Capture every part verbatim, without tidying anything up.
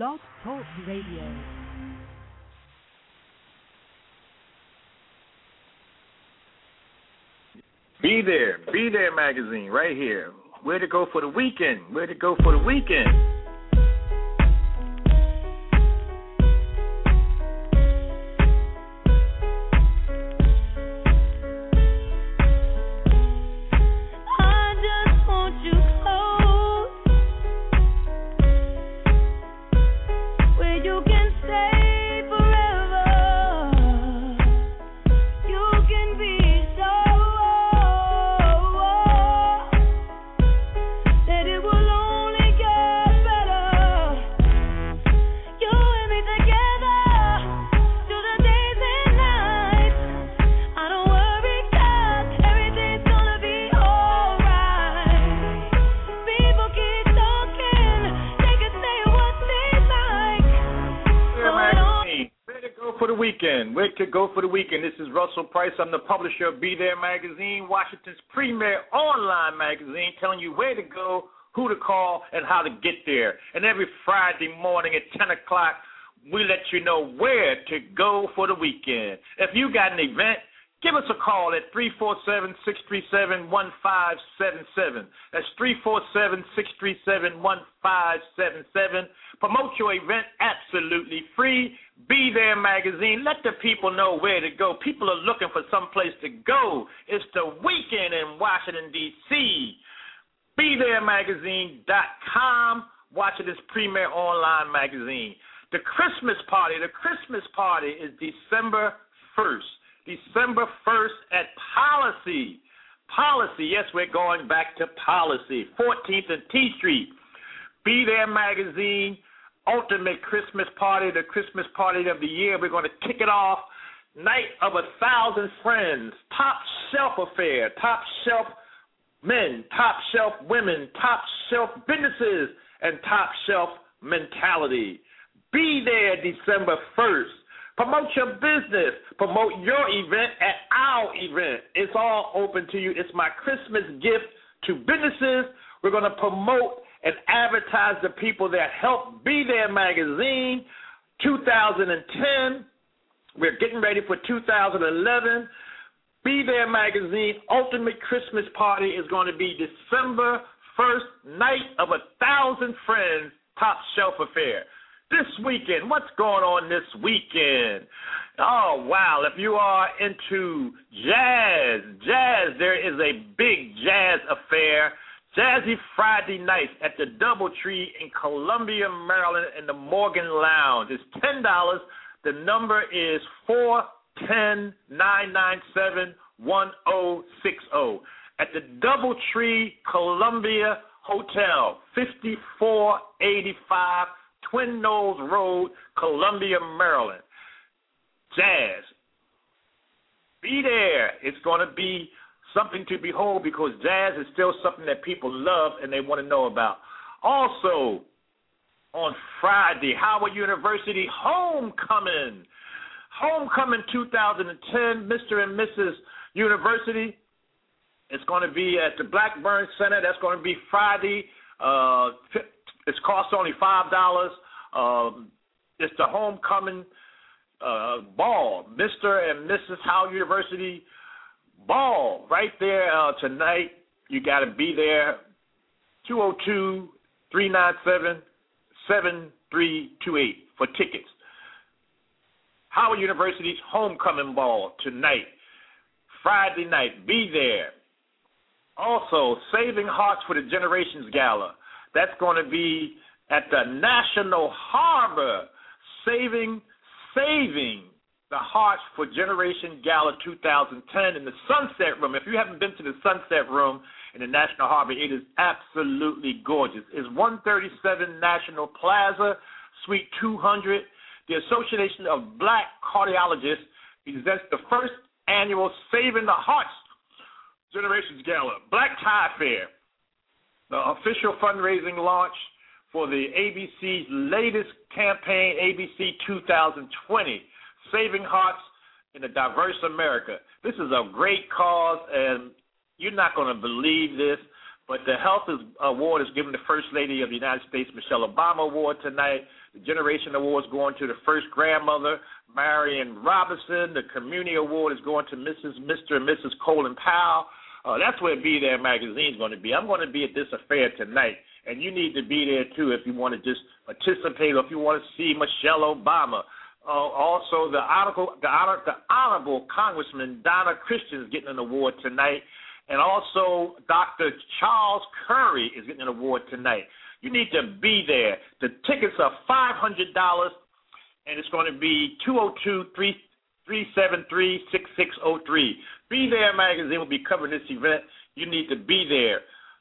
Blog Talk Radio. Be There, Be There magazine right here. Where to go for the weekend? Where to go for the weekend? Where to go for the weekend? This is Russell Price. I'm the publisher of Be There Magazine, Washington's premier online magazine, telling you where to go, who to call, and how to get there. And every Friday morning at ten o'clock, we let you know where to go for the weekend. If you got an event, give us a call at three four seven, six three seven, one five seven seven. That's three four seven, six three seven, one five seven seven. Promote your event absolutely free. Be There magazine. Let the people know where to go. People are looking for some place to go. It's the weekend in Washington, D C Be There Magazine dot com, Washington's premier online magazine. The Christmas party, the Christmas party is December first. December first at Policy. Policy, yes, we're going back to Policy. fourteenth and T Street. Be There Magazine, ultimate Christmas party, the Christmas party of the year. We're going to kick it off. Night of a Thousand Friends, top shelf affair, top shelf men, top shelf women, top shelf businesses, and top shelf mentality. Be there December first. Promote your business. Promote your event at our event. It's all open to you. It's my Christmas gift to businesses. We're going to promote and advertise the people that help Be There Magazine. two thousand ten, we're getting ready for two thousand eleven. Be There Magazine Ultimate Christmas Party is going to be December first, Night of a Thousand Friends, top shelf affair. This weekend, what's going on this weekend? Oh, wow, if you are into jazz, jazz, there is a big jazz affair. Jazzy Friday nights at the Doubletree in Columbia, Maryland, in the Morgan Lounge. It's ten dollars. The number is four one zero, nine nine seven, one zero six zero. At the Doubletree Columbia Hotel, fifty-four eighty-five Twin Knolls Road, Columbia, Maryland. Jazz. Be there. It's going to be something to behold because jazz is still something that people love and they want to know about. Also, on Friday, Howard University Homecoming. Homecoming two thousand ten, Mister and Missus University. It's going to be at the Blackburn Center. That's going to be Friday. Uh, it's cost only five dollars. Um, it's the homecoming uh, ball. Mister and Missus Howard University ball right there uh, tonight. You got to be there. two oh two, three nine seven, seven three two eight for tickets. Howard University's homecoming ball tonight, Friday night. Be there. Also, Saving Hearts for the Generations Gala. That's going to be at the National Harbor. Saving, saving. The Hearts for Generation Gala two thousand ten in the Sunset Room. If you haven't been to the Sunset Room in the National Harbor, it is absolutely gorgeous. It's one thirty-seven National Plaza, Suite two hundred. The Association of Black Cardiologists presents the first annual Saving the Hearts Generations Gala, Black Tie Fair, the official fundraising launch for the A B C's latest campaign, A B C two thousand twenty. Saving Hearts in a Diverse America. This is a great cause, and you're not going to believe this, But the Health is, Award is given to First Lady of the United States, Michelle Obama Award tonight. The Generation Award is going to the first grandmother, Marion Robinson. The Community Award is going to Missus Mister and Missus Colin Powell. Uh, that's where Be There magazine is going to be. I'm going to be at this affair tonight, and you need to be there, too, if you want to just participate or if you want to see Michelle Obama. Uh, also, the honorable, the, honor, the honorable Congressman Donna Christian is getting an award tonight. And also, Doctor Charles Curry is getting an award tonight. You need to be there. The tickets are five hundred dollars, and it's going to be two oh two, three seven three, six six oh three. Be There magazine will be covering this event. You need to be there.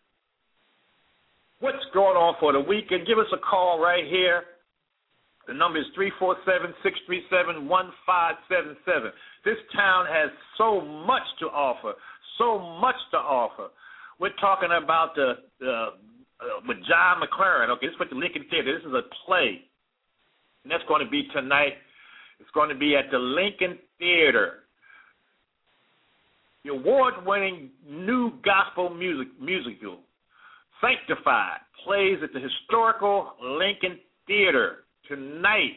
What's going on for the weekend? Give us a call right here. The number is three four seven, six three seven, one five seven seven. This town has so much to offer. So much to offer. We're talking about the, the uh, with John McLaren. Okay, this is the Lincoln Theater. This is a play, and that's going to be tonight. It's going to be at the Lincoln Theater. The award-winning new gospel music musical, Sanctified, plays at the historical Lincoln Theater tonight,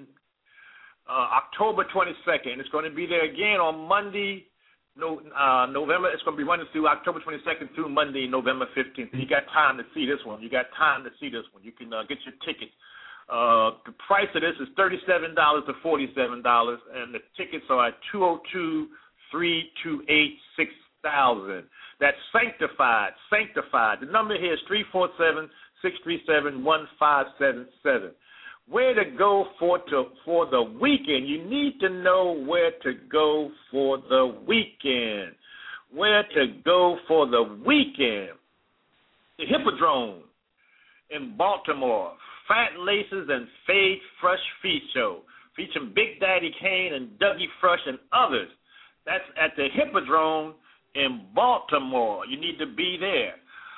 uh, October twenty-second. It's going to be there again on Monday. No, uh, November, it's going to be running through October twenty-second through Monday, November fifteenth. You got time to see this one. You got time to see this one. You can uh, get your tickets. Uh, the price of this is thirty-seven dollars to forty-seven dollars, and the tickets are at two oh two, three two eight, six thousand. That's Sanctified, Sanctified. The number here is three four seven, six three seven, one five seven seven. Where to go for to, for the weekend. You need to know where to go for the weekend. Where to go for the weekend. The Hippodrome in Baltimore. Fat Laces and Fade Fresh Feet Show. Featuring Big Daddy Kane and Dougie Fresh and others. That's at the Hippodrome in Baltimore. You need to be there.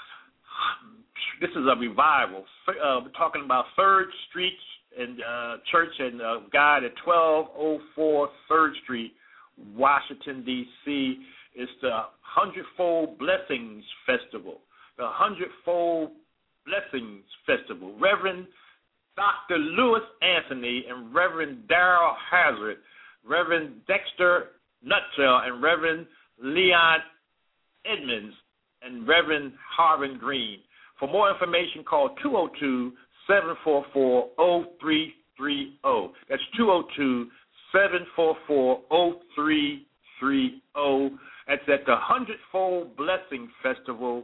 This is a revival. Uh, we're talking about third Street and uh, Church and uh, Guide at twelve oh four third Street, Washington, D C It's the Hundredfold Blessings Festival. The Hundredfold Blessings Festival. Reverend Doctor Lewis Anthony and Reverend Darrell Hazard, Reverend Dexter Nutshell and Reverend Leon Edmonds and Reverend Harvin Green. For more information, call two oh two, seven four four, oh three three oh. That's two oh two, seven four four, oh three three oh. That's at the Hundredfold Blessing Festival,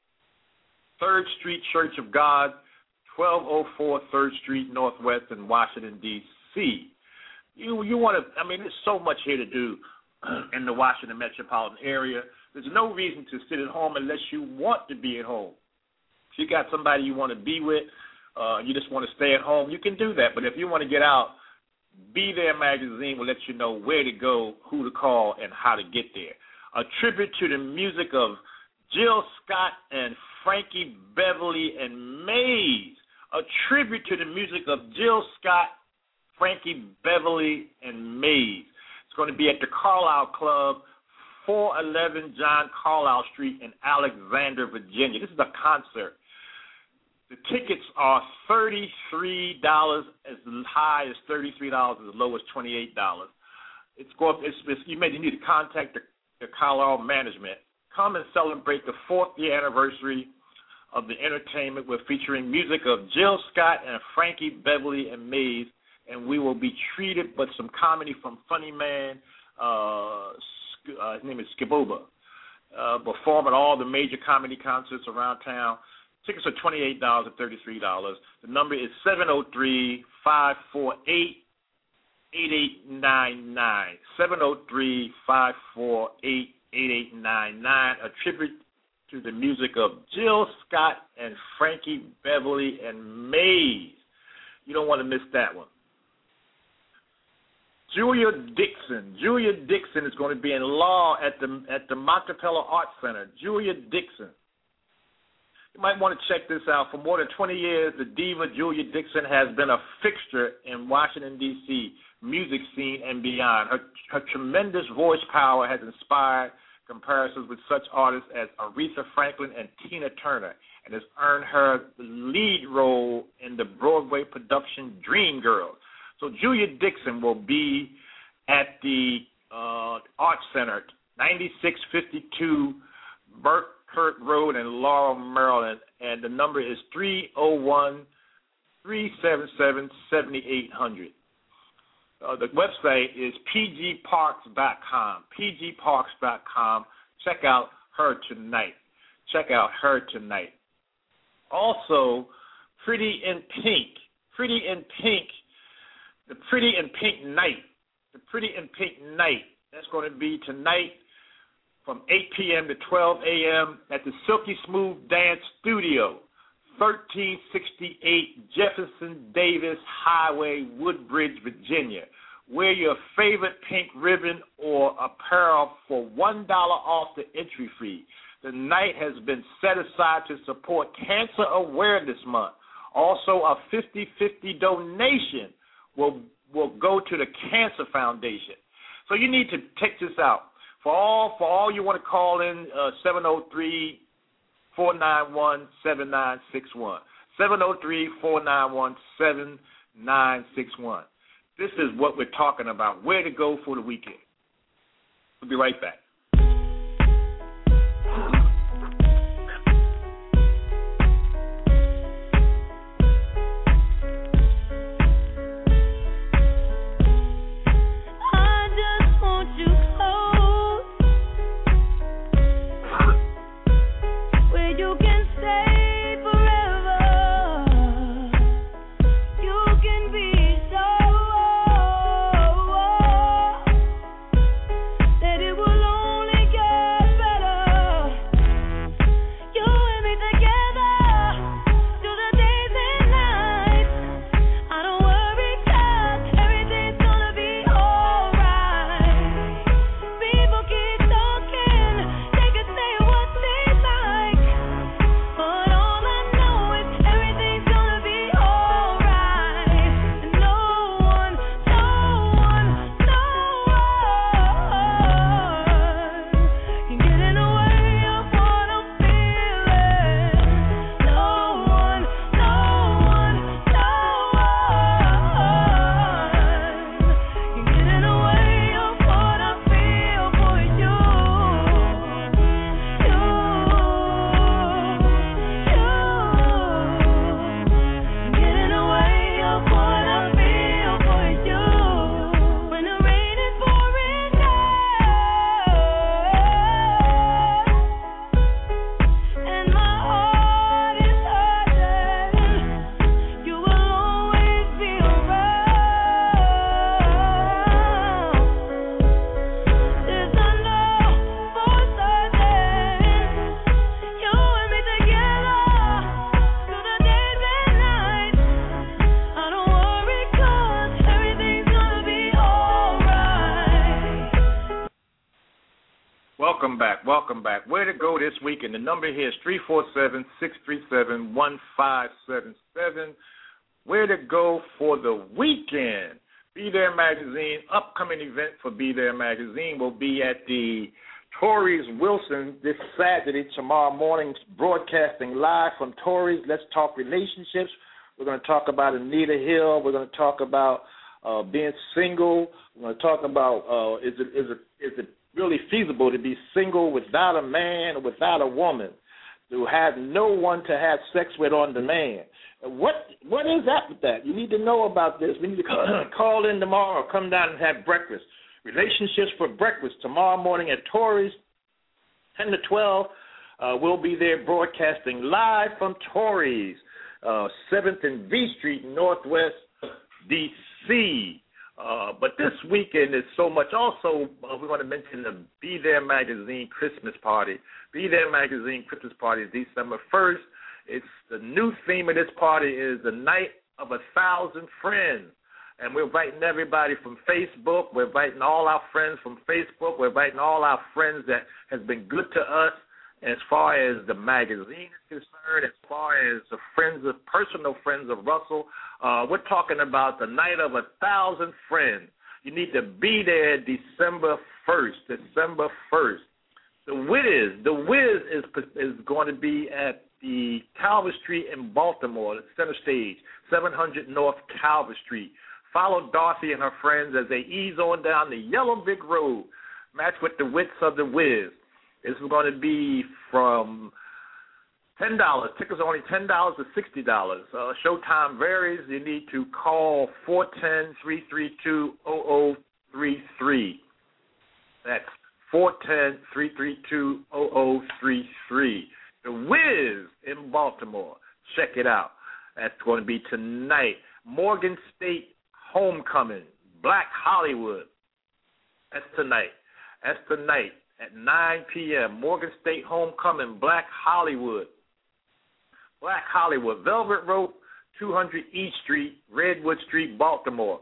third Street Church of God, twelve oh four third Street Northwest in Washington, D C You you want to, I mean, there's so much here to do in the Washington metropolitan area. There's no reason to sit at home unless you want to be at home. If you got somebody you want to be with, uh, you just want to stay at home, you can do that. But if you want to get out, Be There magazine will let you know where to go, who to call, and how to get there. A tribute to the music of Jill Scott and Frankie Beverly and Mays. A tribute to the music of Jill Scott, Frankie Beverly, and Mays. It's going to be at the Carlisle Club, four eleven John Carlisle Street in Alexander, Virginia. This is a concert. The tickets are thirty-three dollars, as high as thirty-three dollars, as low as twenty-eight dollars. It's going. It's, it's, you may need to contact the, the Carlisle management. Come and celebrate the fourth year anniversary of the entertainment. We're featuring music of Jill Scott and Frankie Beverly and Mays, and we will be treated with some comedy from Funny Man. Uh, uh, his name is Skiboba. Uh, perform at all the major comedy concerts around town. Tickets are twenty-eight dollars and thirty-three dollars. The number is seven oh three, five four eight, eight eight nine nine. seven oh three, five four eight, eight eight nine nine. A tribute to the music of Jill Scott and Frankie Beverly and Mays. You don't want to miss that one. Julia Dixon. Julia Dixon is going to be in law at the at the Monticello Arts Center. Julia Dixon. You might want to check this out. For more than twenty years, the diva Julia Dixon has been a fixture in Washington, D C music scene and beyond. Her, her tremendous voice power has inspired comparisons with such artists as Aretha Franklin and Tina Turner, and has earned her the lead role in the Broadway production Dreamgirls. So Julia Dixon will be at the uh, Arts Center, ninety-six fifty-two Burkirk Road in Laurel, Maryland, and the number is three oh one, three seven seven, seven eight hundred. Uh, the website is p g parks dot com, p g parks dot com. Check out her tonight. Check out her tonight. Also, Pretty in Pink. Pretty in Pink. The Pretty in Pink night. The Pretty in Pink night. That's going to be tonight from eight p.m. to twelve a.m. at the Silky Smooth Dance Studio, thirteen sixty-eight Jefferson Davis Highway, Woodbridge, Virginia. Wear your favorite pink ribbon or apparel for one dollar off the entry fee. The night has been set aside to support Cancer Awareness Month. Also, a fifty-fifty donation will will go to the Cancer Foundation. So you need to check this out. For all for all you want to call in, uh, seven oh three, four nine one, seven nine six one. seven oh three, four nine one, seven nine six one. This is what we're talking about, where to go for the weekend. We'll be right back. Welcome back. Welcome back. Where to go this weekend? The number here is three four seven, six three seven, one five seven seven. Where to go for the weekend? Be There Magazine, upcoming event for Be There Magazine will be at the Tories Wilson this Saturday, tomorrow morning, broadcasting live from Tories. Let's talk relationships. We're going to talk about Anita Hill. We're going to talk about uh, being single. We're going to talk about uh, is it is it is it really feasible to be single without a man or without a woman, to have no one to have sex with on demand. What what is that with that? You need to know about this. We need to call, call in tomorrow or come down and have breakfast. Relationships for breakfast tomorrow morning at Tories, ten to twelve. Uh, we'll be there broadcasting live from Tories, uh, seventh and V Street, Northwest D C Uh, but this weekend is so much. Also, uh, we want to mention the Be There Magazine Christmas Party. Be There Magazine Christmas Party is December first. It's the new theme of this party is the Night of a Thousand Friends. And we're inviting everybody from Facebook. We're inviting all our friends from Facebook. We're inviting all our friends that has been good to us as far as the magazine is concerned, as far as the friends of personal friends of Russell. Uh, we're talking about the Night of a Thousand Friends. You need to be there December first, December first. The Wiz, the Wiz is is going to be at the Calvert Street in Baltimore, the center stage, seven hundred North Calvert Street. Follow Dorothy and her friends as they ease on down the Yellow Brick Road. Match with the wits of the Wiz. This is going to be from ten dollars. Tickets are only ten dollars to sixty dollars. Uh, showtime varies. You need to call four one zero, three three two, zero zero three three. That's four one zero, three three two, zero zero three three. The Wiz in Baltimore. Check it out. That's going to be tonight. Morgan State Homecoming, Black Hollywood. That's tonight. That's tonight at nine p.m. Morgan State Homecoming, Black Hollywood. Black Hollywood, Velvet Rope, two hundred East Street, Redwood Street, Baltimore.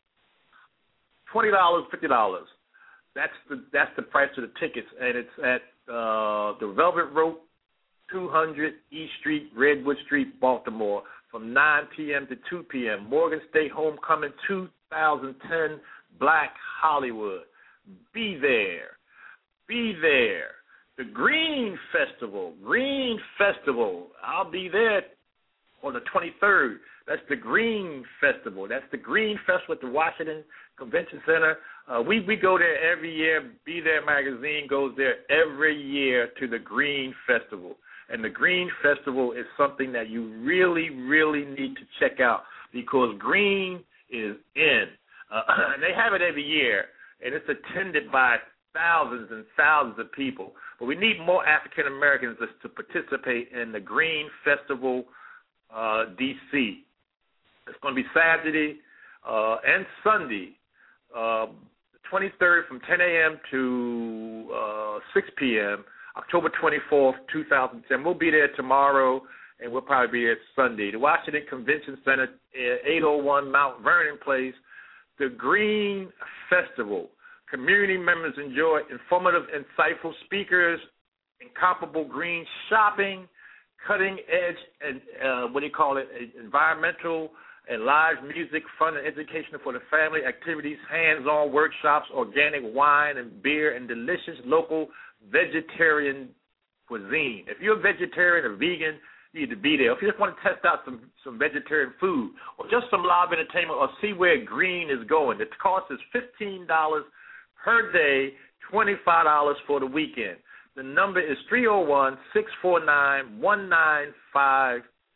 twenty dollars, fifty dollars. That's the that's the price of the tickets, and it's at uh, the Velvet Rope, two hundred East Street, Redwood Street, Baltimore, from nine p.m. to two p.m. Morgan State Homecoming two thousand ten, Black Hollywood. Be there. Be there. The Green Festival. Green Festival. I'll be there on the twenty-third. That's the Green Festival. That's the Green Festival at the Washington Convention Center. Uh, we, we go there every year. Be There magazine goes there every year to the Green Festival. And the Green Festival is something that you really, really need to check out because green is in. Uh, and they have it every year, and it's attended by thousands and thousands of people. But we need more African Americans to participate in the Green Festival uh, D C. It's going to be Saturday uh, and Sunday, uh, twenty-third from ten a.m. to uh, six p.m., October twenty-fourth, two thousand ten. We'll be there tomorrow, and we'll probably be there Sunday. The Washington Convention Center, eight oh one Mount Vernon Place, the Green Festival. Community members enjoy informative, insightful speakers, incomparable green shopping, cutting-edge, and uh, what do you call it, environmental and live music, fun and educational for the family, activities, hands-on workshops, organic wine and beer, and delicious local vegetarian cuisine. If you're a vegetarian or vegan, you need to be there. If you just want to test out some, some vegetarian food or just some live entertainment or see where green is going, the cost is fifteen dollars per day, twenty-five dollars for the weekend. The number is three oh one, six four nine, one nine five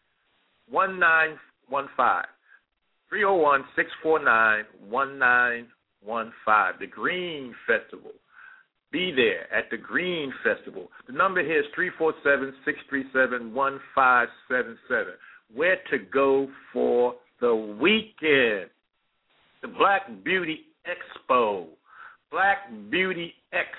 one nine one five. three oh one, six four nine, one nine one five. The Green Festival. Be there at the Green Festival. The number here is three four seven, six three seven, one five seven seven. Where to go for the weekend? The Black Beauty Expo. Black Beauty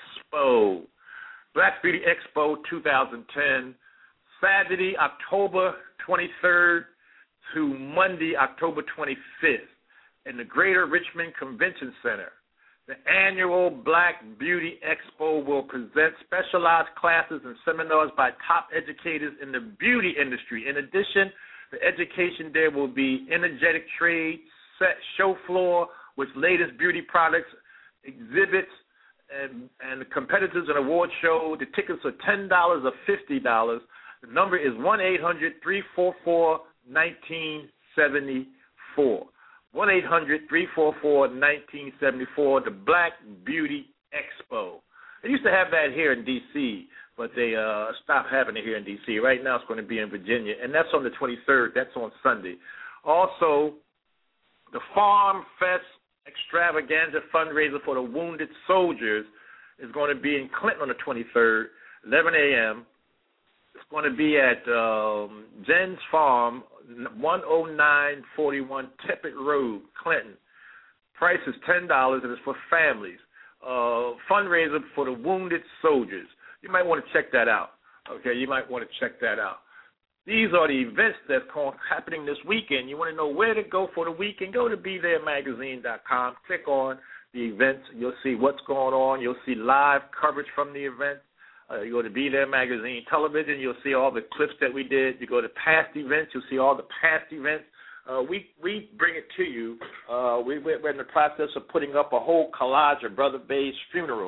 Expo. Black Beauty Expo twenty ten, Saturday, October twenty-third to Monday, October twenty-fifth in the Greater Richmond Convention Center. The annual Black Beauty Expo will present specialized classes and seminars by top educators in the beauty industry. In addition, the education there will be energetic trade, set show floor with latest beauty products, exhibits, and, and the competitors and award show. The tickets are ten dollars or fifty dollars. The number is one eight hundred, three four four, one nine seven four. one eight hundred, three four four, one nine seven four, the Black Beauty Expo. They used to have that here in D C, but they uh, stopped having it here in D C. Right now it's going to be in Virginia, and that's on the twenty-third. That's on Sunday. Also, the Farm Fest Extravaganza fundraiser for the wounded soldiers is going to be in Clinton on the twenty-third, eleven a.m. It's going to be at um, Jen's Farm, one oh nine forty-one Tippett Road, Clinton. Price is ten dollars, and it's for families. Uh, fundraiser for the wounded soldiers. You might want to check that out. Okay, you might want to check that out. These are the events that's happening this weekend. You want to know where to go for the weekend? Go to be there magazine dot com. Click on the events. You'll see what's going on. You'll see live coverage from the event. Uh, you go to Be There Magazine Television. You'll see all the clips that we did. You go to past events. You'll see all the past events. Uh, we we bring it to you. Uh, we, we're in the process of putting up a whole collage of Brother Bay's funeral.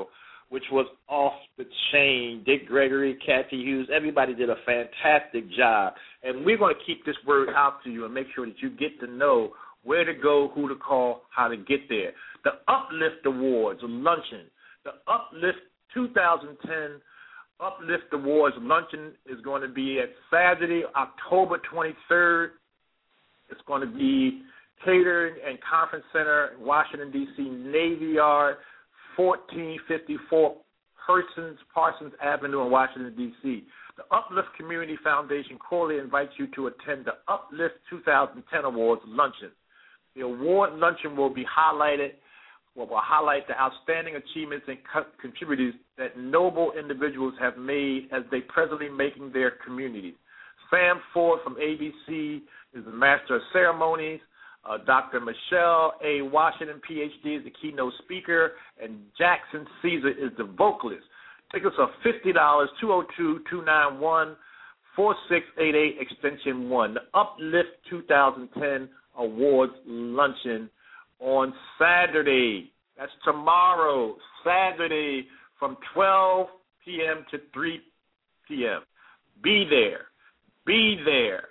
which was off the chain. Dick Gregory, Kathy Hughes, everybody did a fantastic job. And we're going to keep this word out to you and make sure that you get to know where to go, who to call, how to get there. The Uplift Awards luncheon. The Uplift twenty ten Uplift Awards luncheon is going to be at Saturday, October twenty-third. It's going to be Catering and Conference Center, Washington, D C, Navy Yard, fourteen fifty-four Parsons, Parsons Avenue in Washington, D C. The Uplift Community Foundation cordially invites you to attend the Uplift twenty ten Awards luncheon. The award luncheon will be highlighted, well, will highlight the outstanding achievements and co- contributors that noble individuals have made as they presently making their communities. Sam Ford from A B C is the Master of Ceremonies. Uh, Doctor Michelle A. Washington, P H D, is the keynote speaker, and Jackson Caesar is the vocalist. Tickets are fifty dollars, two oh two, two nine one, four six eight eight, extension one. The Uplift twenty ten Awards Luncheon on Saturday. That's tomorrow, Saturday, from twelve p.m. to three p.m. Be there. Be there.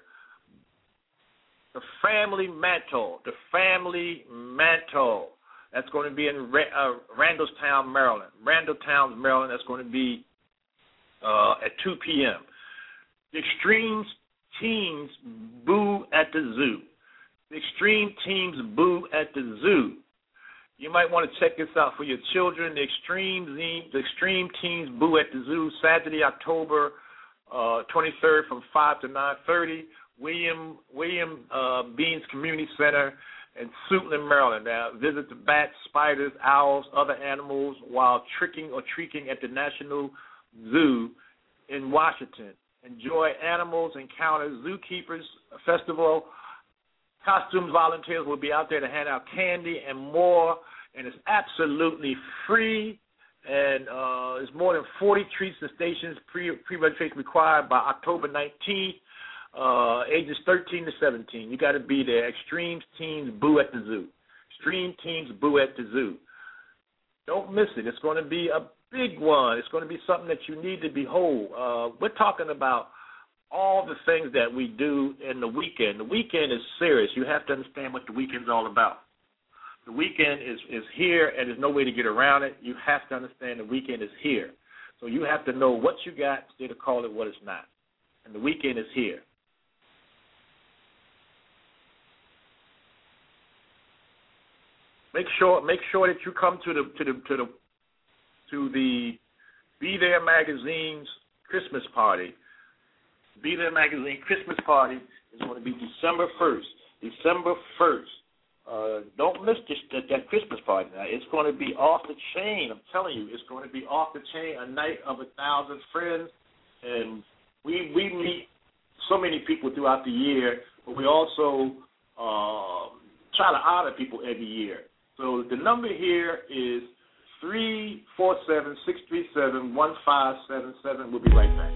The Family Mantle. The Family Mantle. That's going to be in uh, Randallstown, Maryland. Randalltown, Maryland. That's going to be uh, at two p.m. The Extreme Teams Boo at the Zoo. The Extreme Teams Boo at the Zoo. You might want to check this out for your children. The Extreme, the Extreme Teams Boo at the Zoo, Saturday, October uh, twenty-third from five to nine thirty. William William uh, Beans Community Center in Suitland, Maryland. Now, visit the bats, spiders, owls, other animals while tricking or treating at the National Zoo in Washington. Enjoy animals, encounters, zookeepers, festival. Costumes volunteers will be out there to hand out candy and more, and it's absolutely free. And uh, there's more than forty treats and stations, pre, pre-registration required by October nineteenth. Uh, ages thirteen to seventeen. You got to be there. Extreme Teams Boo at the Zoo. Extreme Teams Boo at the Zoo. Don't miss it. It's going to be a big one. It's going to be something that you need to behold. Uh, we're talking about all the things that we do in the weekend. The weekend is serious. You have to understand what the weekend's all about. The weekend is, is here, and there's no way to get around it. You have to understand the weekend is here. So you have to know what you got instead of call it what it's not. And the weekend is here. Make sure make sure that you come to the to the to the to the Be There Magazine's Christmas party. Be There Magazine Christmas party is going to be December first. December first. Uh, don't miss this, that, that Christmas party. Now, it's going to be off the chain. I'm telling you, it's going to be off the chain. A night of a thousand friends, and we we meet so many people throughout the year, but we also uh, try to honor people every year. So the number here is three four seven, six three seven, one five seven seven. We'll be right back.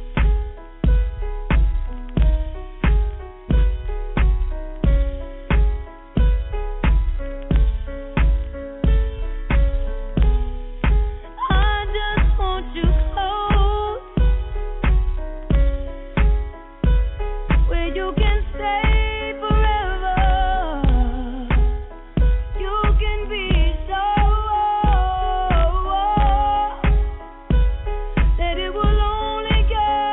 That it will only get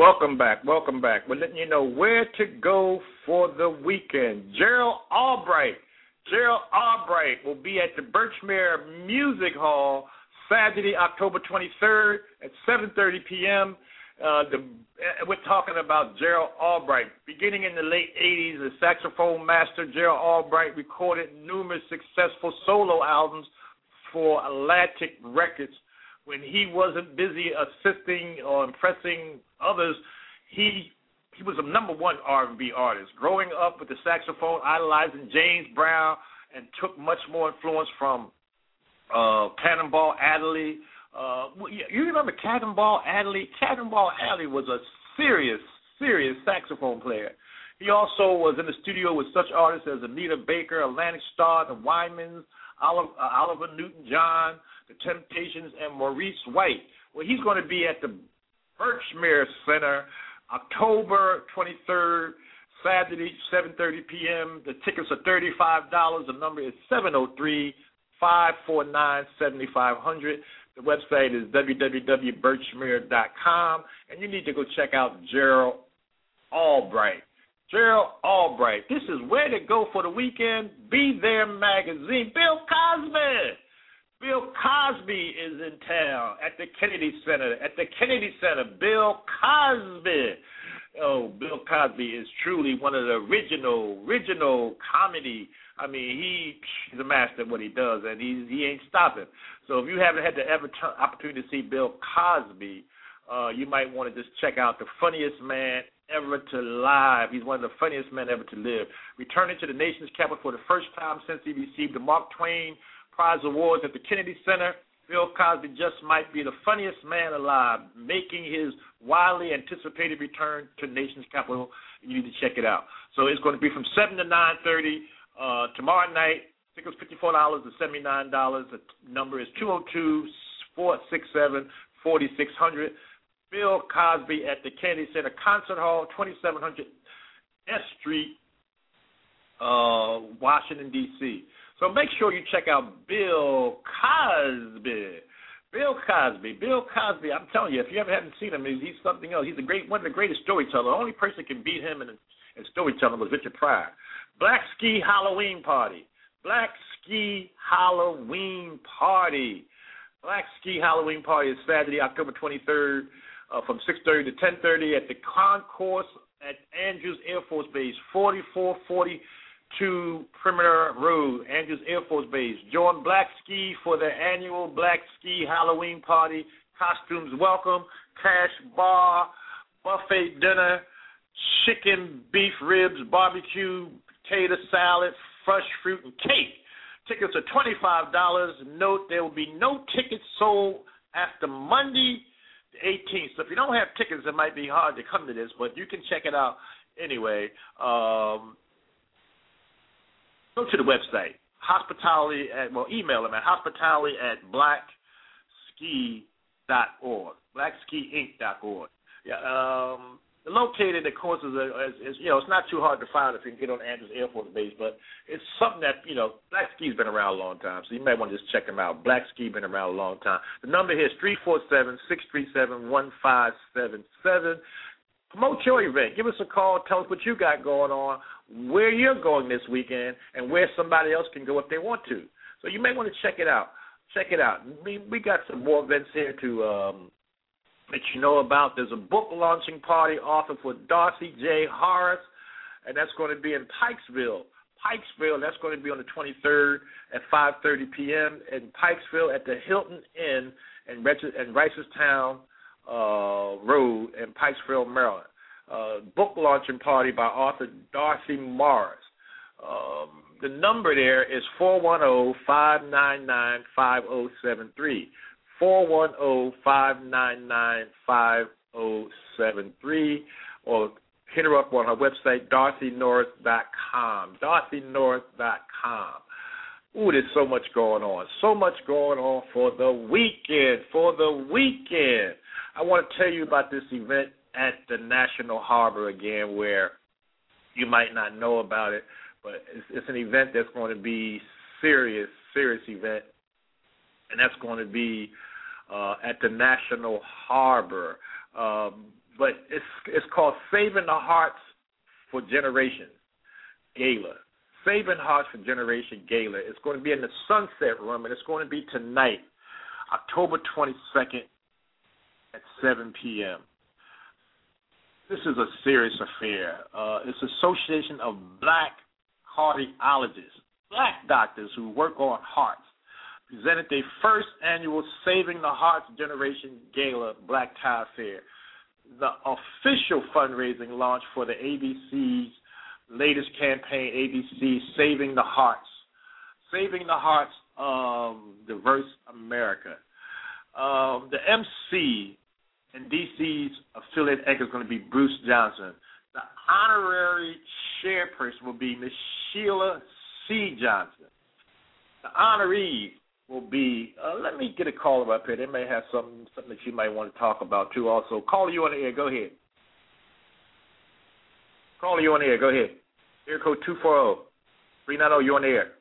Welcome back, welcome back. We're letting you know where to go for the weekend. Gerald Albright. Gerald Albright will be at the Birchmere Music Hall Saturday, October twenty-third at seven thirty p.m. Uh, the, we're talking about Gerald Albright. Beginning in the late eighties, the saxophone master Gerald Albright recorded numerous successful solo albums for Atlantic Records. When he wasn't busy assisting or impressing others, he he was a number one R and B artist. Growing up with the saxophone, idolizing James Brown, and took much more influence from uh, Cannonball Adderley. Uh, you remember Cannonball Adderley? Cannonball Adderley was a serious, serious saxophone player. He also was in the studio with such artists as Anita Baker, Atlantic Starr, the Wymans, Oliver, uh, Oliver Newton-John, the Temptations, and Maurice White. Well, he's going to be at the Birchmere Center October twenty-third, Saturday, seven thirty p.m. The tickets are thirty-five dollars. The number is seven oh three, five four nine, seven five zero zero. The website is w w w dot birchmere dot com, and you need to go check out Gerald Albright. Gerald Albright. This is where to go for the weekend. Be There Magazine. Bill Cosby. Bill Cosby is in town at the Kennedy Center. At the Kennedy Center, Bill Cosby. Oh, Bill Cosby is truly one of the original, original comedy. I mean, he he's a master at what he does, and he he ain't stopping. So if you haven't had the ever t- opportunity to see Bill Cosby, uh, you might want to just check out the funniest man ever to live. He's one of the funniest men ever to live. Returning to the nation's capital for the first time since he received the Mark Twain Prize Awards at the Kennedy Center, Bill Cosby just might be the funniest man alive, making his widely anticipated return to the nation's capital. You need to check it out. So it's going to be from seven to nine thirty uh, tomorrow night. Tickets fifty-four dollars to seventy-nine dollars. The number is two oh two, four six seven, four six zero zero. Bill Cosby at the Kennedy Center Concert Hall, twenty-seven hundred S Street, uh, Washington, D C So make sure you check out Bill Cosby. Bill Cosby. Bill Cosby, I'm telling you, if you ever haven't seen him, he's something else. He's a great, one of the greatest storytellers. The only person that can beat him in, in storytelling was Richard Pryor. Black Ski Halloween Party. Black Ski Halloween Party. Black Ski Halloween Party is Saturday, October twenty-third, uh, from six thirty to ten thirty at the Concourse at Andrews Air Force Base, forty-four forty-two Perimeter Road, Andrews Air Force Base. Join Black Ski for their annual Black Ski Halloween Party. Costumes welcome, cash bar, buffet dinner, chicken, beef ribs, barbecue, potato salad, fresh fruit, and cake. Tickets are twenty-five dollars. Note there will be no tickets sold after Monday the eighteenth. So if you don't have tickets, it might be hard to come to this, but you can check it out anyway. Um, go to the website, hospitality at, well, email them at hospitality at blackski dot org, blackski inc dot org. Yeah, um, located, of course, is, a, is, is, you know, it's not too hard to find if you can get on Andrews Air Force Base, but it's something that, you know, Black Ski's been around a long time, so you might want to just check them out. Black Ski been around a long time. The number here is three four seven, six three seven, one five seven seven. Promote your event. Give us a call. Tell us what you got going on, where you're going this weekend, and where somebody else can go if they want to. So you may want to check it out. Check it out. We, we got some more events here to um, that you know about. There's a book launching party offered for Darcy J. Harris, and that's going to be in Pikesville. Pikesville, that's going to be on the twenty-third at five thirty p.m. in Pikesville at the Hilton Inn in, in Ricerstown uh, Road in Pikesville, Maryland. Uh, book launching party by author Darcy Morris. Um, the number there is four one zero, five nine nine, five zero seven three. four one zero, five nine nine, five zero seven three, or hit her up on her website, darcy north dot com, darcy north dot com. Ooh, there's so much going on, so much going on for the weekend, for the weekend. I want to tell you about this event at the National Harbor again, where you might not know about it, but it's, it's an event that's going to be serious, serious event, and that's going to be Uh, at the National Harbor. Um, but it's it's called Saving the Hearts for Generations Gala. Saving Hearts for Generation Gala. It's going to be in the Sunset Room, and it's going to be tonight, October twenty-second at seven p.m. This is a serious affair. Uh, it's Association of Black Cardiologists, black doctors who work on hearts, presented their first annual Saving the Hearts Generation Gala Black Tie Affair, the official fundraising launch for the A B C's latest campaign, A B C Saving the Hearts, Saving the Hearts of Diverse America. Um, the M C and D C's affiliate anchor is going to be Bruce Johnson. The honorary chairperson will be Miss Sheila C. Johnson. The honorees will be, uh, let me get a caller up here. They may have something, something that you might want to talk about, too, also. Caller, you on the air. Go ahead. Caller, you on the air. Go ahead. Air code two four zero, three nine zero, you on the air.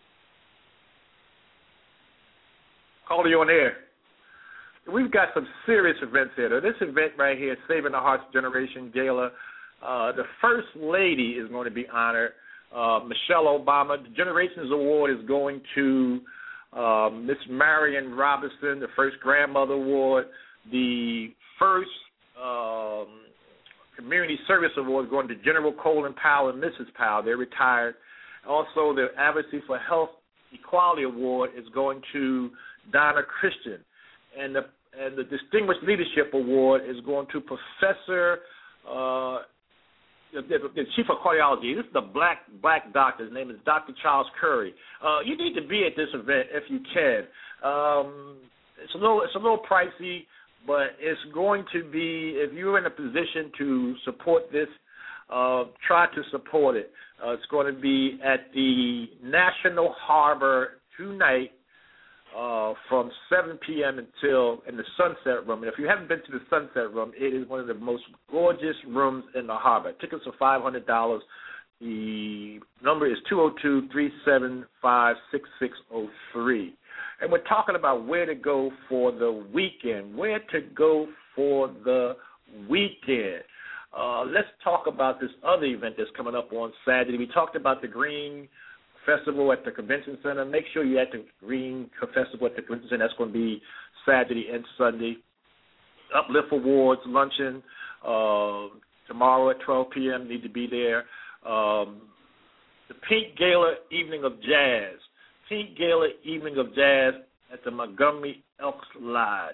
Caller, you on the air. We've got some serious events here. This event right here, Saving the Hearts Generation Gala, uh, the First Lady is going to be honored, uh, Michelle Obama. The Generations Award is going to uh, Miss Marion Robinson, the First Grandmother Award. The first um, Community Service Award is going to General Colin Powell and Missus Powell. They're retired. Also, the Advocacy for Health Equality Award is going to Donna Christian. And the and the Distinguished Leadership Award is going to Professor, uh, the, the Chief of Cardiology. This is the black black doctor. His name is Doctor Charles Curry. Uh, you need to be at this event if you can. Um, it's a little it's a little pricey, but it's going to be, if you're in a position to support this, uh, try to support it. Uh, it's going to be at the National Harbor tonight. Uh, from seven p.m. until in the Sunset Room. And if you haven't been to the Sunset Room, it is one of the most gorgeous rooms in the harbor. Tickets are five hundred dollars. The number is two oh two, three seven five, six six oh three. And we're talking about where to go for the weekend. Where to go for the weekend. Uh, let's talk about this other event that's coming up on Saturday. We talked about the Green Festival at the Convention Center. Make sure you're at the Green Festival at the Convention Center. That's going to be Saturday and Sunday. Uplift Awards luncheon uh, tomorrow at twelve p.m. Need to be there. Um, the Pink Gala Evening of Jazz. Pink Gala Evening of Jazz at the Montgomery Elks Lodge,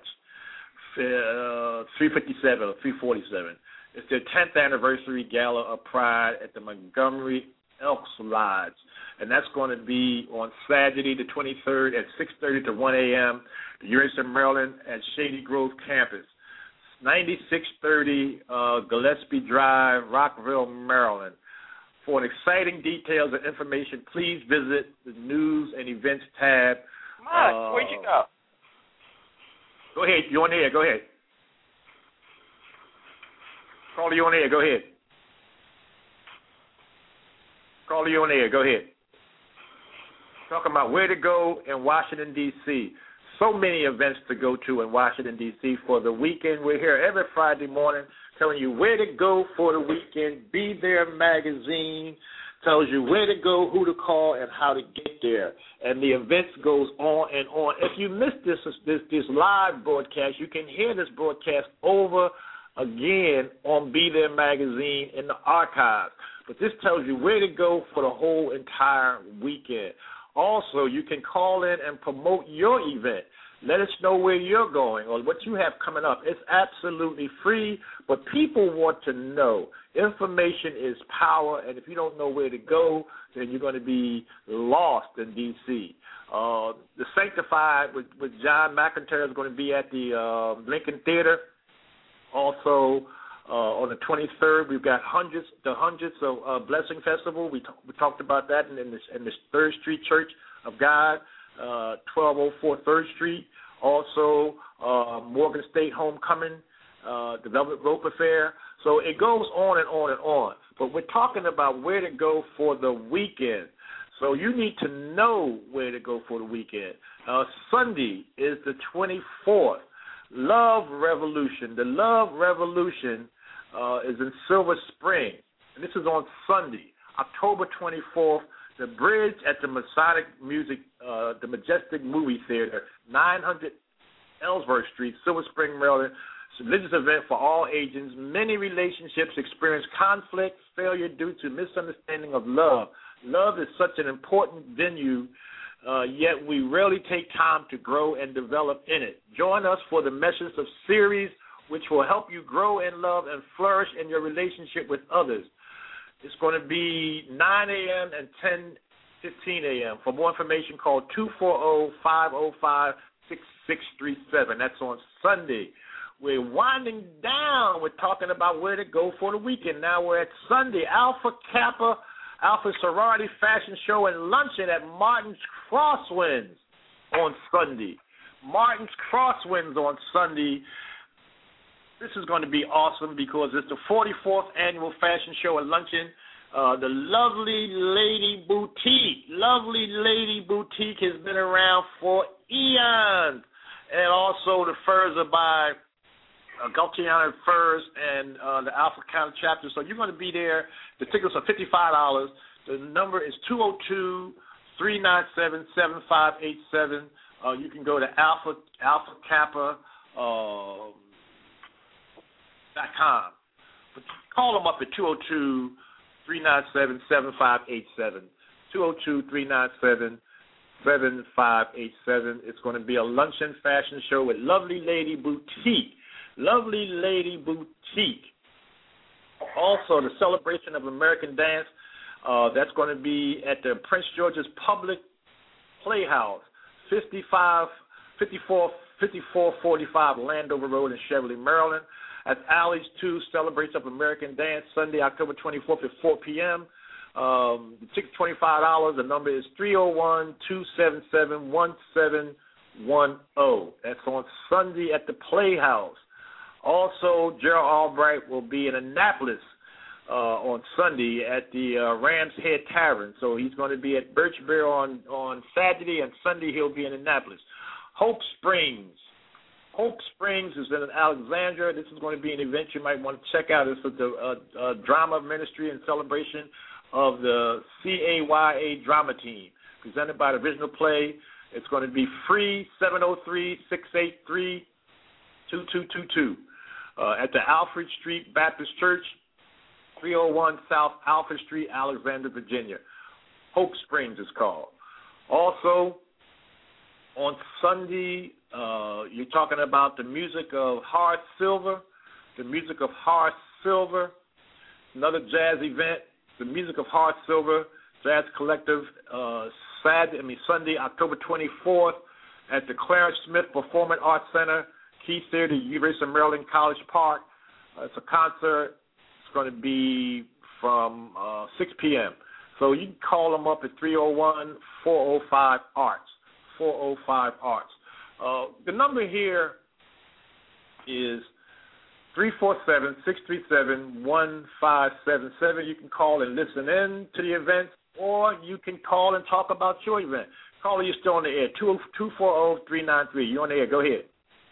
uh, three fifty-seven or three forty-seven. It's their tenth anniversary gala of Pride at the Montgomery Elks Lodge. And that's going to be on Saturday the twenty-third at six thirty to one a.m. the University of Maryland at Shady Grove campus, ninety-six thirty uh, Gillespie Drive, Rockville, Maryland. For exciting details and information, please visit the News and Events tab. Mark, uh, where'd you go? Go ahead. You're on the air. Go ahead. Caller, you on the air. Go ahead. Caller, you on the air. Go ahead. Talking about where to go in Washington, D C So many events to go to in Washington, D C for the weekend. We're here every Friday morning telling you where to go for the weekend. Be There magazine tells you where to go, who to call, and how to get there. And the events goes on and on. If you missed this, this, this live broadcast, you can hear this broadcast over again on Be There magazine in the archives. But this tells you where to go for the whole entire weekend. Also, you can call in and promote your event. Let us know where you're going or what you have coming up. It's absolutely free, but people want to know. Information is power, and if you don't know where to go, then you're going to be lost in D C Uh, the Sanctified with, with John McIntyre is going to be at the uh, Lincoln Theater. Also, Uh, on the twenty-third, we've got hundreds, the hundreds of uh, Blessing Festival. We, t- we talked about that in, in, this, in this Third Street Church of God, uh, twelve oh four Third Street. Also, uh, Morgan State Homecoming, uh, the Velvet Rope Affair. So it goes on and on and on. But we're talking about where to go for the weekend. So you need to know where to go for the weekend. Uh, Sunday is the twenty-fourth. Love Revolution. The Love Revolution uh, is in Silver Spring, and this is on Sunday, October twenty-fourth. The Bridge at the Masonic Music, uh, the Majestic Movie Theater, nine hundred Ellsworth Street, Silver Spring, Maryland. It's a religious event for all ages. Many relationships experience conflict, failure due to misunderstanding of love. Love is such an important venue, uh, yet we rarely take time to grow and develop in it. Join us for the Message of Series, which will help you grow in love and flourish in your relationship with others. It's going to be nine a.m. and ten fifteen a.m. For more information, call two four zero, five zero five, six six three seven. That's on Sunday. We're winding down. We're talking about where to go for the weekend. Now we're at Sunday. Alpha Kappa, Alpha Sorority Fashion Show and Luncheon at Martin's Crosswinds on Sunday. Martin's Crosswinds on Sunday. This is going to be awesome because it's the forty-fourth Annual Fashion Show and Luncheon. Uh, the Lovely Lady Boutique. Lovely Lady Boutique has been around for eons. And also the furs are by uh, Gaultier Furs and uh, the Alpha County chapter. So you're going to be there. The tickets are fifty-five dollars. The number is two oh two, three nine seven, seven five eight seven. Uh, you can go to Alpha, Alpha Kappa, uh, Dot com. But call them up at two oh two, three nine seven, seven five eight seven. two oh two, three nine seven, seven five eight seven. It's going to be a luncheon fashion show with Lovely Lady Boutique. Lovely Lady Boutique. Also, the Celebration of American Dance. Uh, that's going to be at the Prince George's Public Playhouse, fifty-five, fifty-four, fifty-four forty-five Landover Road in Cheverly, Maryland. At Alley's two, Celebration of American Dance, Sunday, October twenty-fourth at four p.m. Um, the ticket twenty-five dollars. The number is three oh one, two seven seven, one seven one oh. That's on Sunday at the Playhouse. Also, Gerald Albright will be in Annapolis uh, on Sunday at the uh, Ram's Head Tavern. So he's going to be at Birch Bear on, on Saturday, and Sunday he'll be in Annapolis. Hope Springs. Hope Springs is in Alexandria. This is going to be an event you might want to check out. It's the uh, uh, drama ministry and celebration of the C A Y A drama team, presented by the Original Play. It's going to be free, seven oh three, six eight three, two two two two, uh, at the Alfred Street Baptist Church, three oh one South Alfred Street, Alexandria, Virginia. Hope Springs is called. Also, on Sunday, uh, you're talking about the music of Horace Silver, the music of Horace Silver, another jazz event, the music of Horace Silver, Jazz Collective, uh, Saturday, I mean Sunday, October twenty-fourth, at the Clarence Smith Performing Arts Center, Key Theater, University of Maryland, College Park. Uh, it's a concert. It's going to be from uh, six p.m. So you can call them up at three oh one, four oh five, ARTS, four oh five, ARTS. Uh, the number here is three four seven, six three seven, one five seven seven. You can call and listen in to the event, or you can call and talk about your event. Caller, you're still on the air, two four zero, three nine three. You're on the air. Go ahead.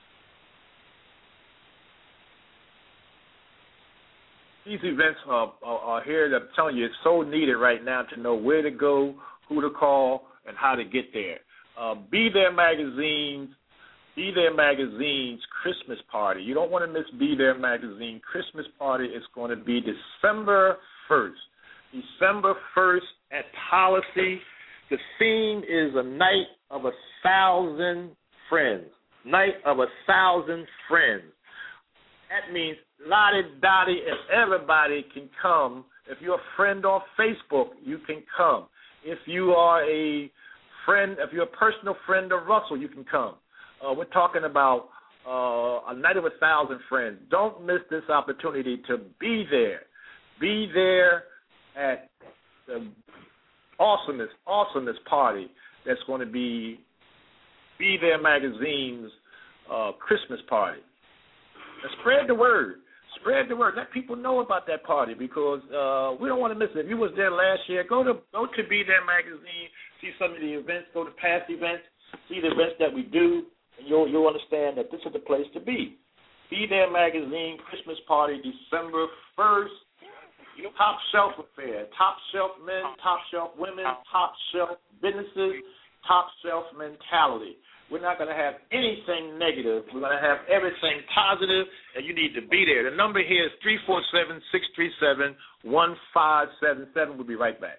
These events are, are, are here. I'm telling you, it's so needed right now to know where to go, who to call, and how to get there. Uh, Be There Magazine's Be There Magazine's Christmas party. You don't want to miss Be There Magazine Christmas party. It's going to be December first. December first at Policy. The theme is a night of a thousand friends. Night of a thousand friends. That means Lottie Dottie and everybody can come. If you're a friend on Facebook, you can come. If you are a friend, if you're a personal friend of Russell, you can come. Uh, we're talking about uh, a night of a thousand friends. Don't miss this opportunity to be there. Be there at the awesomest, awesomest party that's going to be Be There Magazine's uh, Christmas party. And spread the word. Spread the word. Let people know about that party because uh, we don't want to miss it. If you was there last year, go to go to Be There Magazine, see some of the events, go to past events, see the events that we do. And you'll, you'll understand that this is the place to be. Be There Magazine, Christmas Party, December first. Top shelf affair, top shelf men, top shelf women, top shelf businesses, top shelf mentality. We're not going to have anything negative. We're going to have everything positive, and you need to be there. The number here is three four seven, six three seven, one five seven seven. We'll be right back.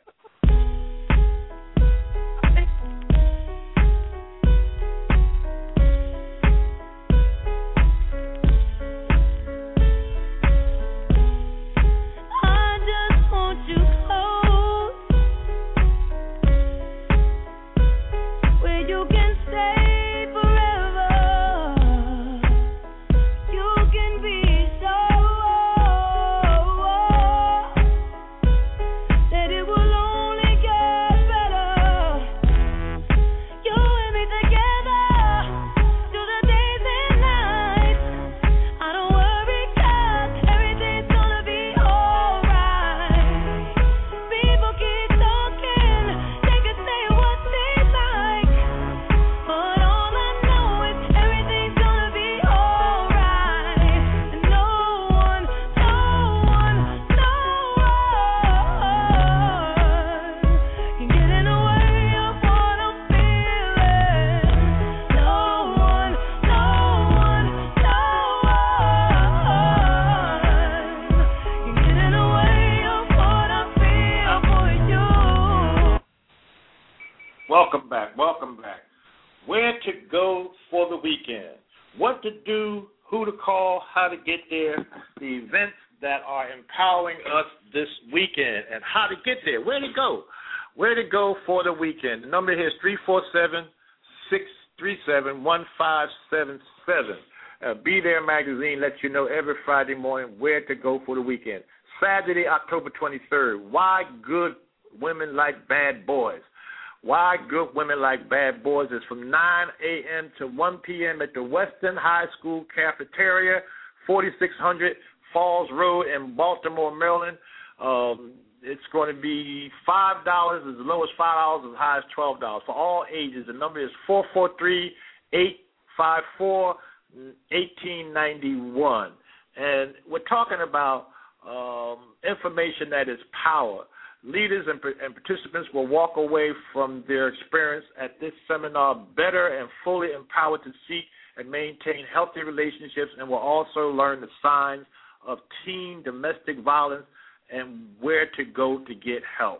Welcome back, welcome back. Where to go for the weekend, what to do, who to call, how to get there, the events that are empowering us this weekend, and how to get there, where to go, where to go for the weekend. The number here is three four seven, six three seven, one five seven seven. Uh, Be There Magazine lets you know every Friday morning where to go for the weekend. Saturday, October twenty-third, Why Good Women Like Bad Boys. Why Good Women Like Bad Boys is from nine a.m. to one p.m. at the Western High School Cafeteria, forty-six hundred Falls Road in Baltimore, Maryland. Um, it's going to be five dollars, as low as five dollars, as high as twelve dollars. For all ages, the number is four four three, eight five four, one eight nine one. And we're talking about um, information that is power. Leaders and, and participants will walk away from their experience at this seminar better and fully empowered to seek and maintain healthy relationships, and will also learn the signs of teen domestic violence and where to go to get help.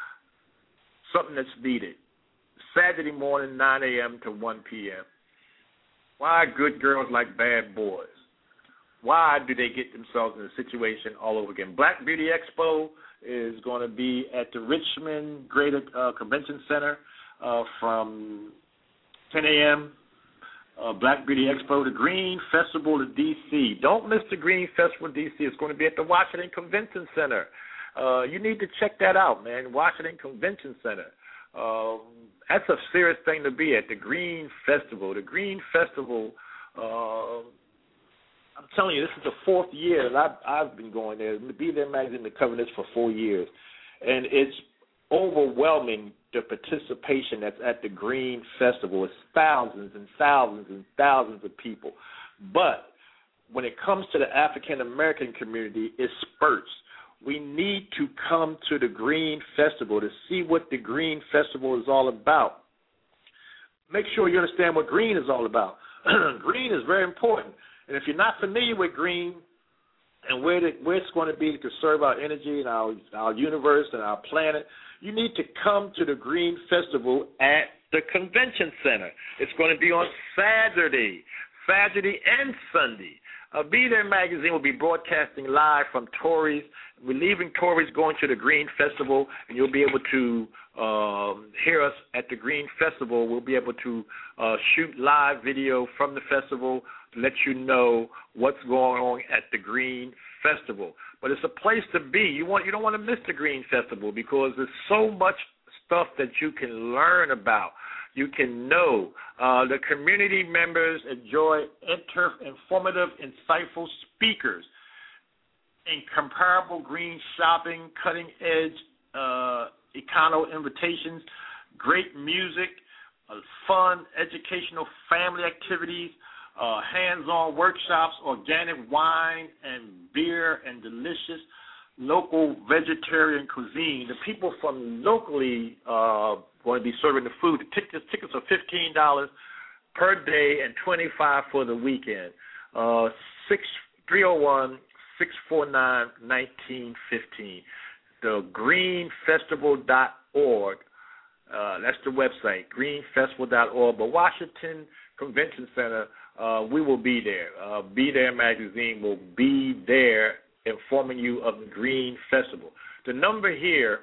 Something that's needed. Saturday morning, nine a.m. to one p.m. Why good girls like bad boys? Why do they get themselves in a situation all over again? Black Beauty Expo is going to be at the Richmond Greater uh, Convention Center uh, from ten a.m. Uh, Black Beauty Expo, the Green Festival of D C. Don't miss the Green Festival of D C. It's going to be at the Washington Convention Center. Uh, you need to check that out, man. Washington Convention Center. Um, that's a serious thing to be at, the Green Festival. The Green Festival, uh, I'm telling you, this is the fourth year that I've, I've been going there. Be There Magazine been covering this for four years. And it's overwhelming, the participation that's at the Green Festival. It's thousands and thousands and thousands of people. But when it comes to the African-American community, it spurts. We need to come to the Green Festival to see what the Green Festival is all about. Make sure you understand what green is all about. Green is very important. And if you're not familiar with green and where, the, where it's going to be to conserve our energy and our, our universe and our planet, you need to come to the Green Festival at the Convention Center. It's going to be on Saturday, Saturday and Sunday. Uh, Be There Magazine will be broadcasting live from Torrey's. We're leaving Torrey's, going to the Green Festival, and you'll be able to um, hear us at the Green Festival. We'll be able to uh, shoot live video from the festival to let you know what's going on at the Green Festival. But it's a place to be. You want you don't want to miss the Green Festival because there's so much stuff that you can learn about. You can know. Uh, the community members enjoy inter- informative, insightful speakers, incomparable green shopping, cutting-edge uh, econo invitations, great music, uh, fun, educational family activities, uh, hands-on workshops, organic wine and beer, and delicious local vegetarian cuisine. The people from locally uh, going to be serving the food. The tickets, tickets are fifteen dollars per day and twenty-five dollars for the weekend. Uh, six three zero one, six four nine, one nine one five. The green festival dot org. Uh, that's the website, green festival dot org. But Washington Convention Center, uh, we will be there. Uh, Be There Magazine will be there informing you of the Green Festival. The number here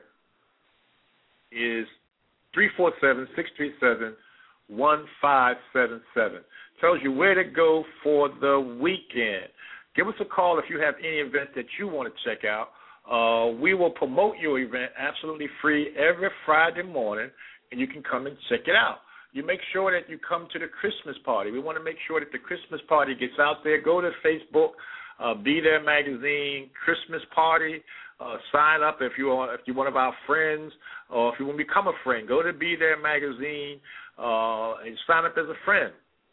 is three four seven, six three seven, one five seven seven. Tells you where to go for the weekend. Give us a call if you have any event that you want to check out. Uh, we will promote your event absolutely free every Friday morning, and you can come and check it out. You make sure that you come to the Christmas party. We want to make sure that the Christmas party gets out there. Go to Facebook, uh, Be There Magazine, Christmas party. Uh, sign up if you are if you're one of our friends, or if you want to become a friend. Go to Be There Magazine uh, and sign up as a friend.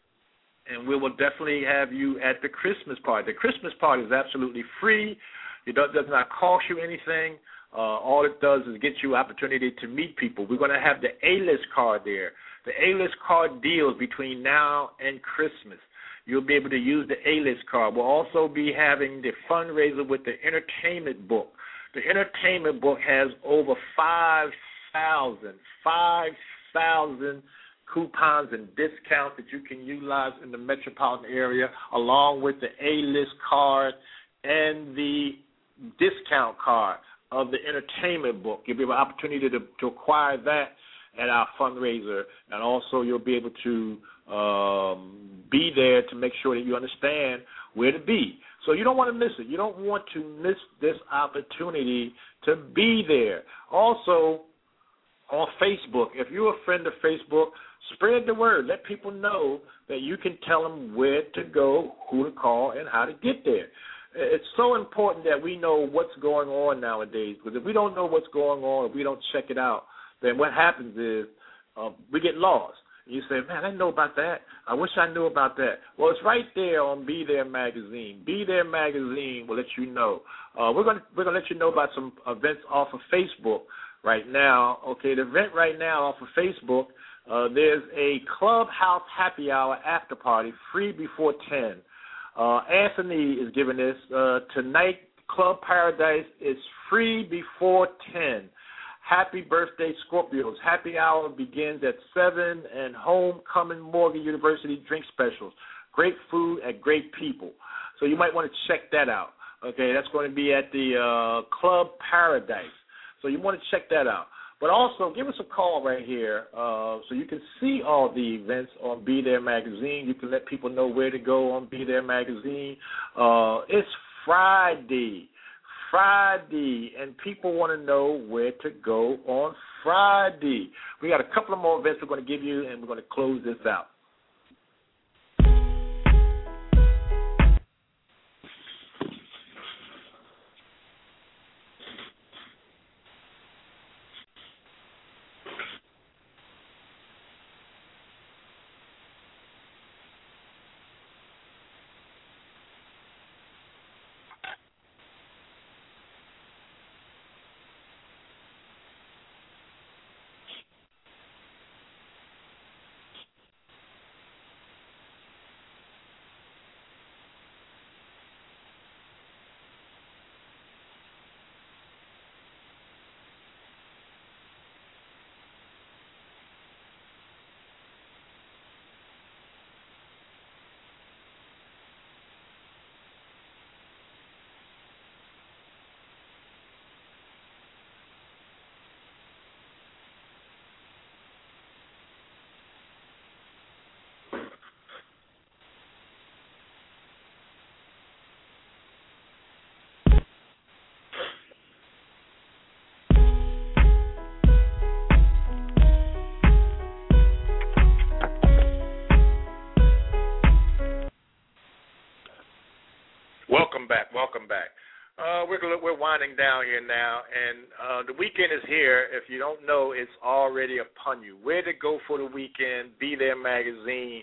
And we will definitely have you at the Christmas party. The Christmas party is absolutely free. It does, does not cost you anything. Uh, all it does is get you opportunity to meet people. We're going to have the A-list card there. The A-list card deals between now and Christmas. You'll be able to use the A-list card. We'll also be having the fundraiser with the entertainment book. The entertainment book has over five thousand, five thousand coupons and discounts that you can utilize in the metropolitan area, along with the A-list card and the discount card of the entertainment book. You'll be able to have an opportunity to, to acquire that at our fundraiser, and also you'll be able to um, be there to make sure that you understand where to be. So you don't want to miss it. You don't want to miss this opportunity to be there. Also, on Facebook, if you're a friend of Facebook, spread the word. Let people know that you can tell them where to go, who to call, and how to get there. It's so important that we know what's going on nowadays, because if we don't know what's going on, if we don't check it out, then what happens is uh, we get lost. You say, man, I know about that. I wish I knew about that. Well, it's right there on Be There Magazine. Be There Magazine will let you know. Uh, we're going to we're going to let you know about some events off of Facebook right now. Okay, the event right now off of Facebook, uh, there's a Clubhouse Happy Hour after party, free before ten. Uh, Anthony is giving this. Uh, tonight, Club Paradise is free before ten. Happy birthday, Scorpios. Happy hour begins at seven, and Homecoming Morgan University drink specials. Great food at great people. So you might want to check that out. Okay, that's going to be at the uh, Club Paradise. So you want to check that out. But also, give us a call right here uh, so you can see all the events on Be There Magazine. You can let people know where to go on Be There Magazine. Uh, it's Friday. Friday, and people want to know where to go on Friday. We got a couple of more events we're going to give you, and we're going to close this out. Welcome back, welcome back. Uh, we're we're winding down here now, and uh, the weekend is here. If you don't know, it's already upon you. Where to go for the weekend? Be There Magazine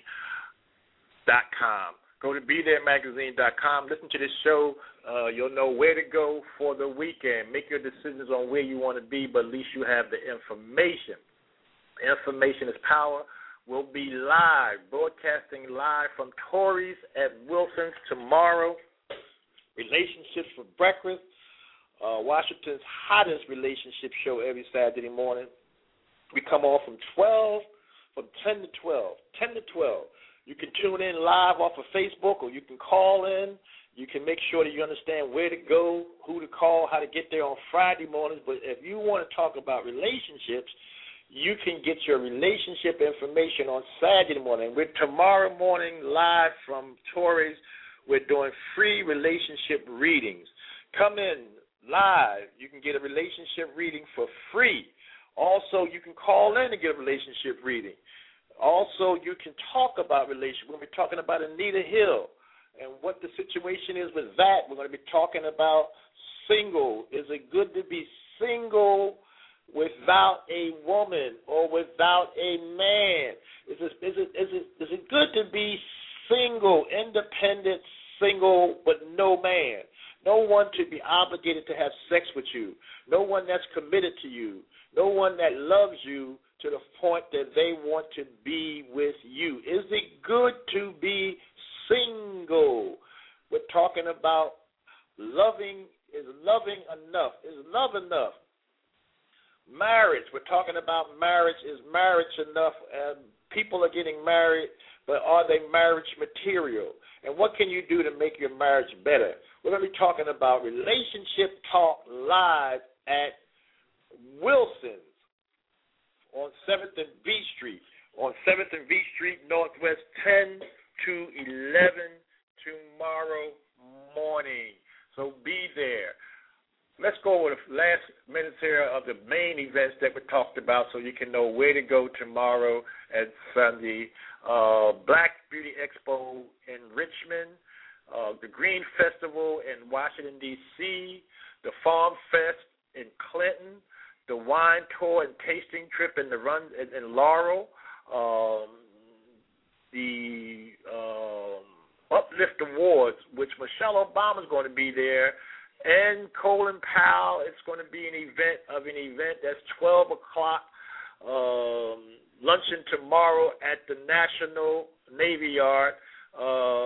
dot com. Go to Be There Magazine dot com. Listen to this show. Uh, you'll know where to go for the weekend. Make your decisions on where you want to be, but at least you have the information. Information is power. We'll be live, broadcasting live from Tories at Wilson's tomorrow. Relationships for Breakfast, uh, Washington's hottest relationship show every Saturday morning. We come on from twelve, from ten to twelve, ten to twelve. You can tune in live off of Facebook, or you can call in. You can make sure that you understand where to go, who to call, how to get there on Friday mornings. But if you want to talk about relationships, you can get your relationship information on Saturday morning. We're tomorrow morning live from Tories. We're doing free relationship readings. Come in live. You can get a relationship reading for free. Also, you can call in and get a relationship reading. Also, you can talk about relationships. We're going to be talking about Anita Hill and what the situation is with that. We're going to be talking about single. Is it good to be single without a woman or without a man? Is it, is it, is it, is it good to be single, independent, single, but no man? No one to be obligated to have sex with you. No one that's committed to you. No one that loves you to the point that they want to be with you. Is it good to be single? We're talking about loving. Is loving enough? Is love enough? Marriage. We're talking about marriage. Is marriage enough? And people are getting married, but are they marriage material? And what can you do to make your marriage better? We're going to be talking about Relationship Talk live at Wilson's on seventh and B Street. On seventh and B Street, Northwest, ten to eleven tomorrow morning. So be there. Let's go over the last minutes here of the main events that we talked about so you can know where to go tomorrow and Sunday. Uh, Black Beauty Expo in Richmond, uh, the Green Festival in Washington, D C, the Farm Fest in Clinton, the Wine Tour and Tasting Trip in the run in, in Laurel, um, the um, Uplift Awards, which Michelle Obama is going to be there, and Colin Powell. It's going to be an event of an event that's twelve o'clock. Um, luncheon tomorrow at the National Navy Yard. Uh,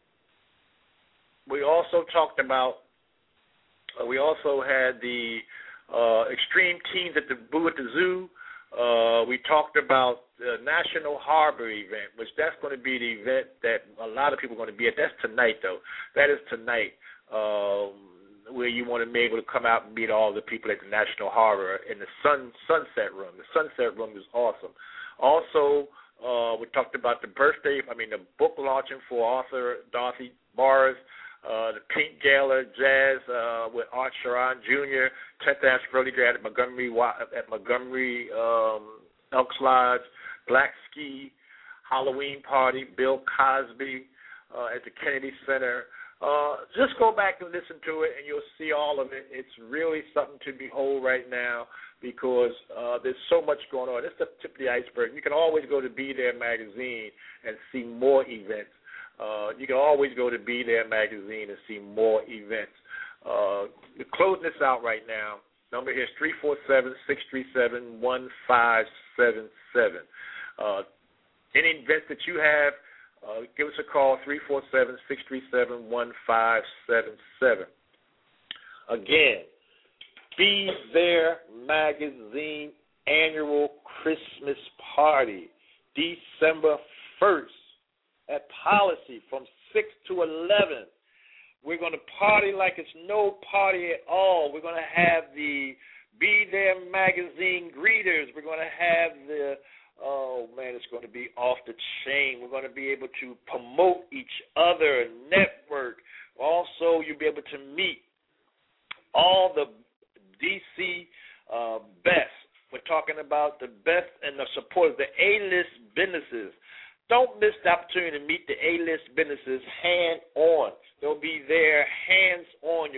we also talked about, uh, we also had the uh, Extreme Teens at the Boo at the Zoo. Uh, we talked about the National Harbor event, which that's going to be the event that a lot of people are going to be at. That's tonight, though. That is tonight. Um, where you want to be able to come out and meet all the people at the National Harbor in the sun Sunset Room. The Sunset Room is awesome. Also, uh, we talked about the birthday, I mean, the book launching for author Dorothy Morris, uh, the Pink Gala Jazz uh, with Art Sharon Junior, tenth Anniversary Grad at Montgomery, at Montgomery um, Elks Lodge, Black Ski, Halloween Party, Bill Cosby uh, at the Kennedy Center. Uh, just go back and listen to it, and you'll see all of it. It's really something to behold right now because uh, there's so much going on. It's the tip of the iceberg. You can always go to Be There Magazine and see more events. Uh, you can always go to Be There Magazine and see more events. Uh, we're closing this out right now. Number here is three four seven, six three seven, one five seven seven. Uh, any events that you have, Uh, give us a call, three four seven, six three seven, one five seven seven. Again, Be There Magazine annual Christmas party, December first at Policy from six to eleven. We're going to party like it's no party at all. We're going to have the Be There Magazine greeters. We're going to have the Oh, man, it's going to be off the chain. We're going to be able to promote each other, network. Also, you'll be able to meet all the D C uh, best. We're talking about the best and the supporters, the A-list businesses. Don't miss the opportunity to meet the A-list businesses hand-on. They'll be there hands-on. You're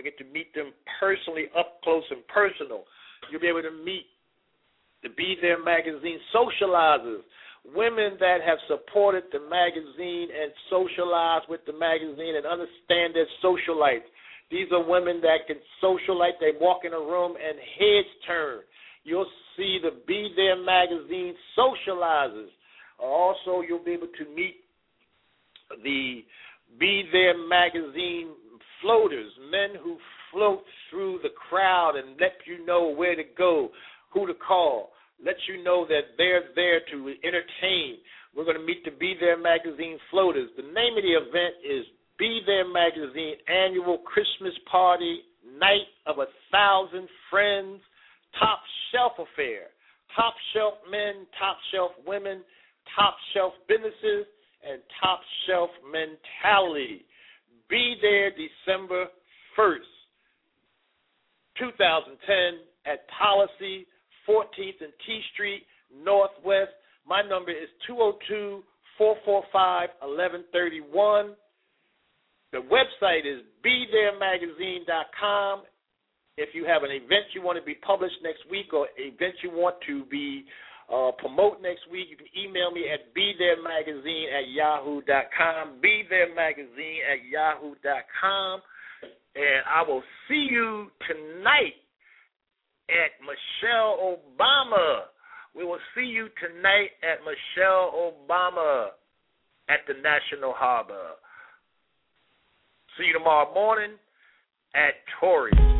You'll get to meet them personally, up close and personal. You'll be able to meet the Be There magazine socializers, women that have supported the magazine and socialized with the magazine and understand their social life. These are women that can socialite. They walk in a room and heads turn. You'll see the Be There magazine socializers. Also, you'll be able to meet the Be There magazine floaters, men who float through the crowd and let you know where to go, who to call, let you know that they're there to entertain. We're going to meet the Be There magazine floaters. The name of the event is Be There magazine Annual Christmas Party, Night of a Thousand Friends, Top Shelf Affair. Top shelf men, top shelf women, top shelf businesses, and top shelf mentality. Be there December first, two thousand ten at Policy, fourteenth and T Street, Northwest. My number is two oh two, four four five, one one three one. The website is be there magazine dot com. If you have an event you want to be published next week or an event you want to be uh, promote next week, you can email me at be there magazine at yahoo dot com, be there magazine at yahoo dot com. And I will see you tonight at Michelle Obama. We will see you tonight at Michelle Obama at the National Harbor. See you tomorrow morning at Tory's.